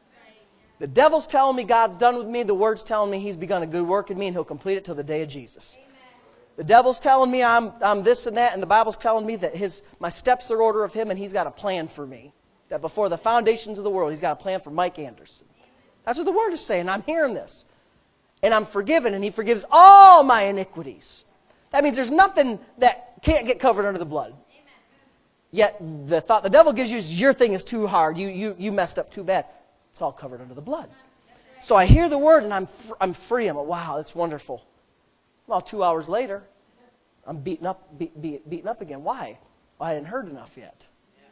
The devil's telling me God's done with me. The word's telling me He's begun a good work in me and He'll complete it till the day of Jesus. Amen. The devil's telling me I'm, I'm this and that, and the Bible's telling me that his my steps are order of Him and He's got a plan for me. That before the foundations of the world, He's got a plan for Mike Anderson. That's what the Word is saying. I'm hearing this. And I'm forgiven, and He forgives all my iniquities. That means there's nothing that can't get covered under the blood. Yet the thought the devil gives you is your thing is too hard. You, you, you messed up too bad. It's all covered under the blood. So I hear the word and I'm fr- I'm free. I'm like, wow, that's wonderful. Well, two hours later, I'm beaten up, be, be, beaten up again. Why? Well, I hadn't heard enough yet.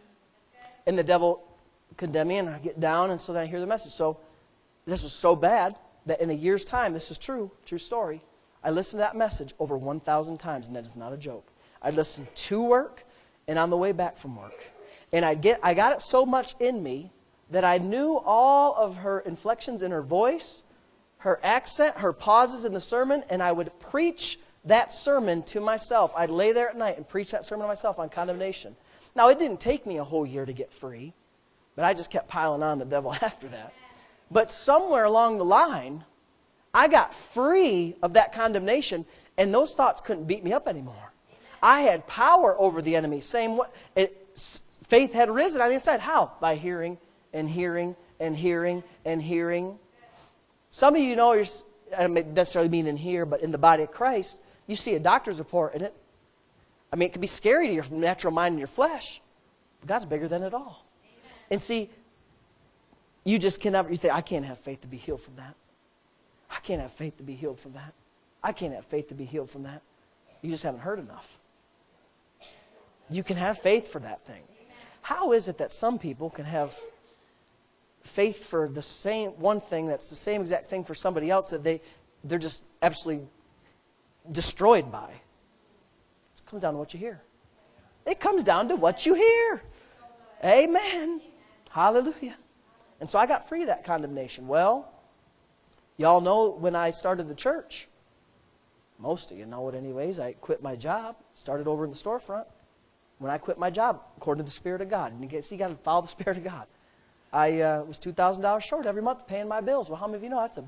And the devil condemned me, and I get down, and so then I hear the message. So this was so bad that in a year's time, this is true, true story, I listened to that message over one thousand times, and that is not a joke. I listened to work and on the way back from work. And I get, I got it so much in me that I knew all of her inflections in her voice, her accent, her pauses in the sermon, and I would preach that sermon to myself. I'd lay there at night and preach that sermon to myself on condemnation. Now, it didn't take me a whole year to get free, but I just kept piling on the devil after that. But somewhere along the line, I got free of that condemnation, and those thoughts couldn't beat me up anymore. I had power over the enemy. Same way, it, faith had risen on the inside. How? By hearing and hearing and hearing and hearing. Some of you know, you're, I don't necessarily mean in here, but in the body of Christ, you see a doctor's report, and it, I mean, it can be scary to your natural mind and your flesh. But God's bigger than it all. Amen. And see, you just can never, you think, I can't have faith to be healed from that. I can't have faith to be healed from that. I can't have faith to be healed from that. You just haven't heard enough. You can have faith for that thing. How is it that some people can have faith for the same one thing that's the same exact thing for somebody else that they, they're just absolutely destroyed by? It comes down to what you hear. It comes down to what you hear. Amen. Hallelujah. And so I got free of that condemnation. Well, y'all know when I started the church, most of you know it anyways, I quit my job, started over in the storefront. When I quit my job, according to the Spirit of God, and you get, so you got to follow the Spirit of God, I uh, was two thousand dollars short every month paying my bills. Well, how many of you know that's a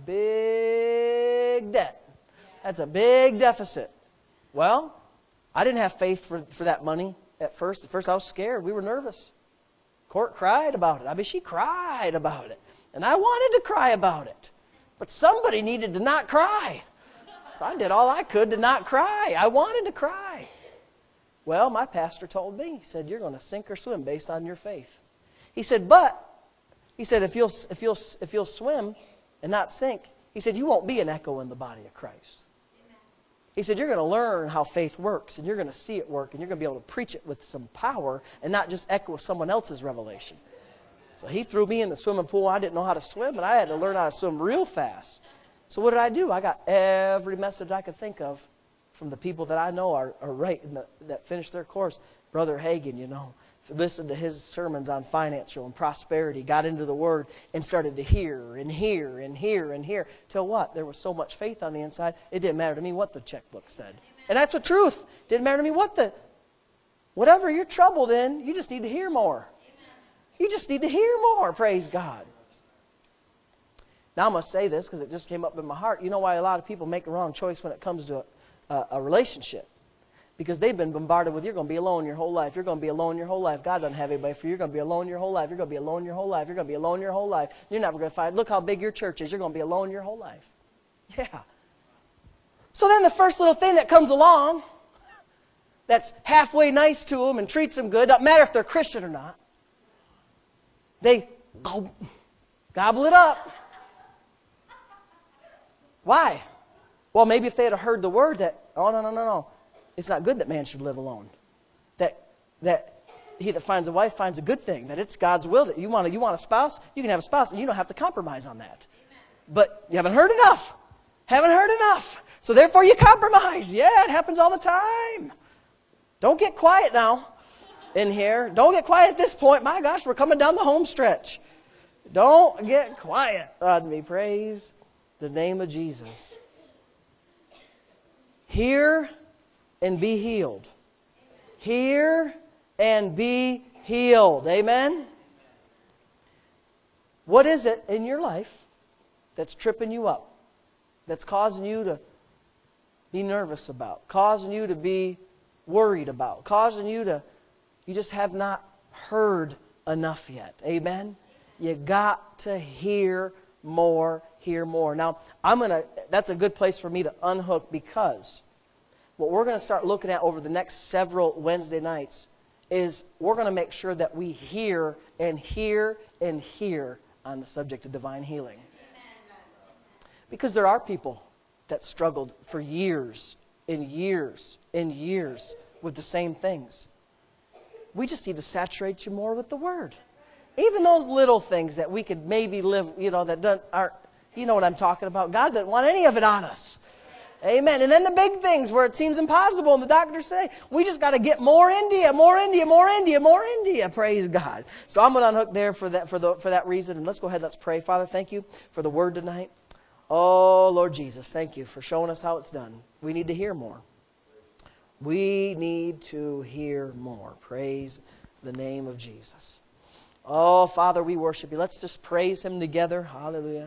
big debt? That's a big deficit. Well, I didn't have faith for, for that money at first. At first I was scared. We were nervous. Court cried about it. I mean, she cried about it. And I wanted to cry about it. But somebody needed to not cry. So I did all I could to not cry. I wanted to cry. Well, my pastor told me, he said, you're going to sink or swim based on your faith. He said, but, he said, if you'll, if you'll, if you'll swim and not sink, he said, you won't be an echo in the body of Christ. He said, you're going to learn how faith works, and you're going to see it work, and you're going to be able to preach it with some power and not just echo someone else's revelation. So he threw me in the swimming pool. I didn't know how to swim, and I had to learn how to swim real fast. So what did I do? I got every message I could think of from the people that I know are, are right in the, that finished their course. Brother Hagin, you know, listened to his sermons on financial and prosperity, got into the Word, and started to hear and hear and hear and hear. Till what? There was so much faith on the inside, it didn't matter to me what the checkbook said. Amen. And that's the truth. Didn't matter to me what the... Whatever you're troubled in, you just need to hear more. Amen. You just need to hear more, praise God. Now I'm going to say this because it just came up in my heart. You know why a lot of people make a wrong choice when it comes to a, a, a relationship? Because they've been bombarded with, you're going to be alone your whole life. You're going to be alone your whole life. God doesn't have anybody for you. You're going to be alone your whole life. You're going to be alone your whole life. You're going to be alone your whole life. You're never going to find, look how big your church is. You're going to be alone your whole life. Yeah. So then the first little thing that comes along that's halfway nice to them and treats them good, doesn't matter if they're Christian or not, they gobble it up. Why? Well, maybe if they had heard the word that, oh, no, no, no, no. It's not good that man should live alone. That that he that finds a wife finds a good thing. That it's God's will that you want a, you want a spouse, you can have a spouse, and you don't have to compromise on that. Amen. But you haven't heard enough. Haven't heard enough. So therefore you compromise. Yeah, it happens all the time. Don't get quiet now in here. Don't get quiet at this point. My gosh, we're coming down the home stretch. Don't get quiet on me. Praise the name of Jesus. Hear and be healed. Hear and be healed. Amen? What is it in your life that's tripping you up? That's causing you to be nervous about? Causing you to be worried about? Causing you to, you just have not heard enough yet. Amen? You got to hear more, hear more. Now, I'm going to, that's a good place for me to unhook, because what we're going to start looking at over the next several Wednesday nights is we're going to make sure that we hear and hear and hear on the subject of divine healing. Amen. Because there are people that struggled for years and years and years with the same things. We just need to saturate you more with the Word. Even those little things that we could maybe live, you know, that don't, aren't, you know what I'm talking about. God doesn't want any of it on us. Amen. And then the big things where it seems impossible, and the doctors say, we just got to get more India, more India, more India, more India. Praise God. So I'm going to unhook there for that, for, the, for that reason. And let's go ahead, let's pray. Father, thank you for the Word tonight. Oh, Lord Jesus, thank you for showing us how it's done. We need to hear more. We need to hear more. Praise the name of Jesus. Oh, Father, we worship you. Let's just praise Him together. Hallelujah.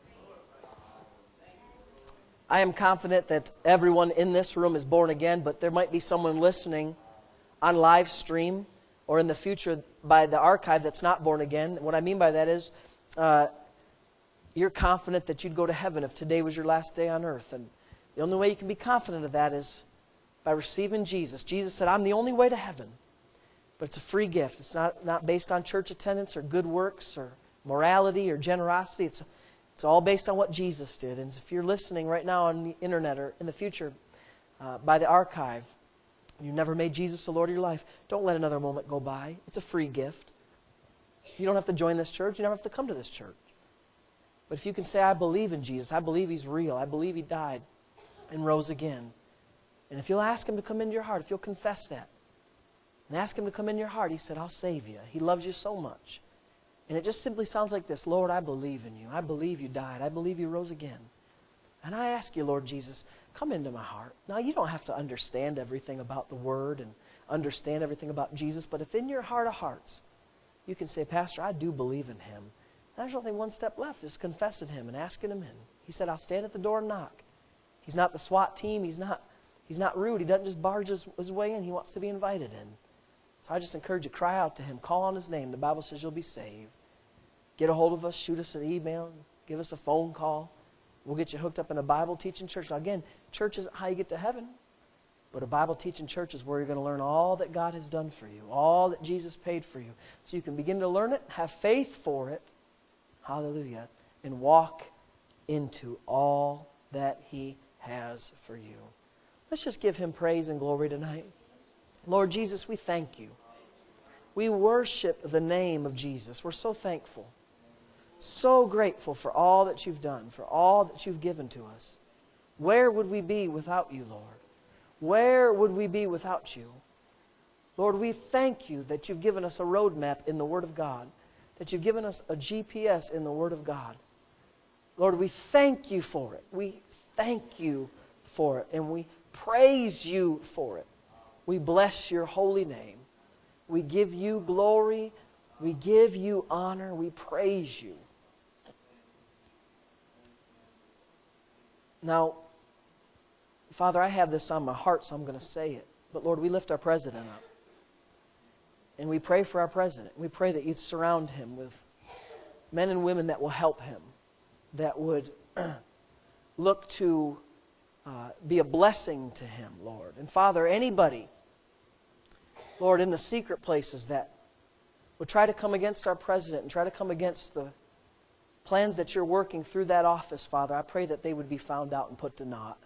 I am confident that everyone in this room is born again, but there might be someone listening on live stream or in the future by the archive that's not born again. What I mean by that is uh, you're confident that you'd go to heaven if today was your last day on earth. And the only way you can be confident of that is by receiving Jesus. Jesus said, I'm the only way to heaven. But it's a free gift. It's not, not based on church attendance or good works or morality or generosity. It's It's all based on what Jesus did. And if you're listening right now on the internet or in the future uh, by the archive, you've never made Jesus the Lord of your life, don't let another moment go by. It's a free gift. You don't have to join this church. You never have to come to this church. But if you can say, I believe in Jesus. I believe He's real. I believe He died and rose again. And if you'll ask Him to come into your heart, if you'll confess that, and ask Him to come in your heart, He said, I'll save you. He loves you so much. And it just simply sounds like this: Lord, I believe in you. I believe you died. I believe you rose again. And I ask you, Lord Jesus, come into my heart. Now, you don't have to understand everything about the Word and understand everything about Jesus, but if in your heart of hearts you can say, Pastor, I do believe in Him, there's only one step left, is confessing Him and asking Him in. He said, I'll stand at the door and knock. He's not the SWAT team. He's not, he's not rude. He doesn't just barge his, his way in. He wants to be invited in. So I just encourage you, cry out to Him. Call on His name. The Bible says you'll be saved. Get a hold of us. Shoot us an email. Give us a phone call. We'll get you hooked up in a Bible teaching church. Now again, church isn't how you get to heaven, but a Bible teaching church is where you're going to learn all that God has done for you, all that Jesus paid for you. So you can begin to learn it, have faith for it, hallelujah, and walk into all that He has for you. Let's just give Him praise and glory tonight. Lord Jesus, we thank you. We worship the name of Jesus. We're so thankful. So grateful for all that you've done, for all that you've given to us. Where would we be without you, Lord? Where would we be without you? Lord, we thank you that you've given us a roadmap in the Word of God, that you've given us a G P S in the Word of God. Lord, we thank you for it. We thank you for it, and we praise you for it. We bless your holy name. We give you glory. We give you honor. We praise you. Now, Father, I have this on my heart, so I'm going to say it. But Lord, we lift our president up. And we pray for our president. We pray that you'd surround him with men and women that will help him, that would look to uh, be a blessing to him, Lord. And Father, anybody, Lord, in the secret places that would try to come against our president and try to come against the plans that you're working through that office, Father, I pray that they would be found out and put to naught.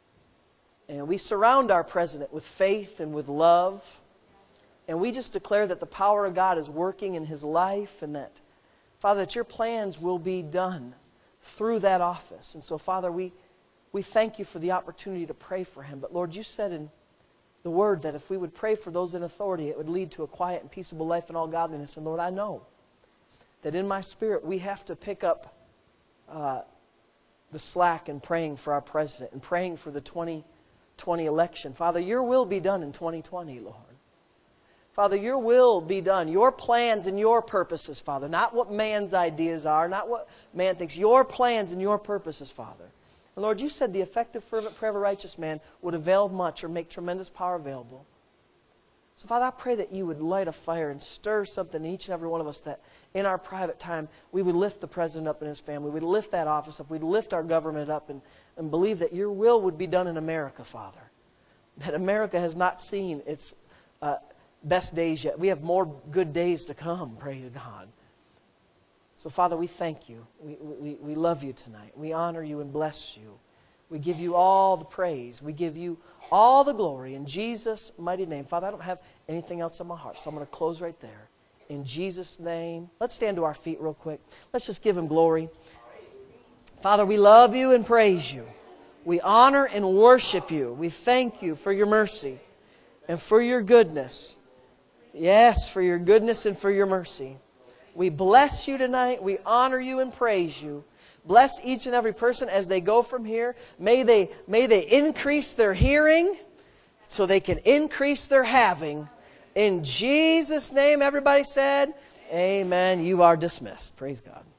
And we surround our president with faith and with love. And we just declare that the power of God is working in his life, and that, Father, that your plans will be done through that office. And so, Father, we, we thank you for the opportunity to pray for him. But Lord, you said in the Word that if we would pray for those in authority, it would lead to a quiet and peaceable life in all godliness. And Lord, I know that in my spirit we have to pick up uh, the slack in praying for our president and praying for the twenty twenty election. Father, your will be done in twenty twenty, Lord. Father, your will be done. Your plans and your purposes, Father. Not what man's ideas are, not what man thinks. Your plans and your purposes, Father. And Lord, you said the effective, fervent prayer of a righteous man would avail much or make tremendous power available. So, Father, I pray that you would light a fire and stir something in each and every one of us, that in our private time we would lift the president up and his family. We'd lift that office up. We'd lift our government up and, and believe that your will would be done in America, Father. That America has not seen its uh, best days yet. We have more good days to come, praise God. So, Father, we thank you. We, we, we love you tonight. We honor you and bless you. We give you all the praise. We give you all the glory in Jesus' mighty name. Father, I don't have anything else on my heart, so I'm going to close right there. In Jesus' name. Let's stand to our feet real quick. Let's just give him glory. Father, we love you and praise you. We honor and worship you. We thank you for your mercy and for your goodness. Yes, for your goodness and for your mercy. We bless you tonight. We honor you and praise you. Bless each and every person as they go from here. May they, may they increase their hearing so they can increase their having. In Jesus' name, everybody said, amen. You are dismissed. Praise God.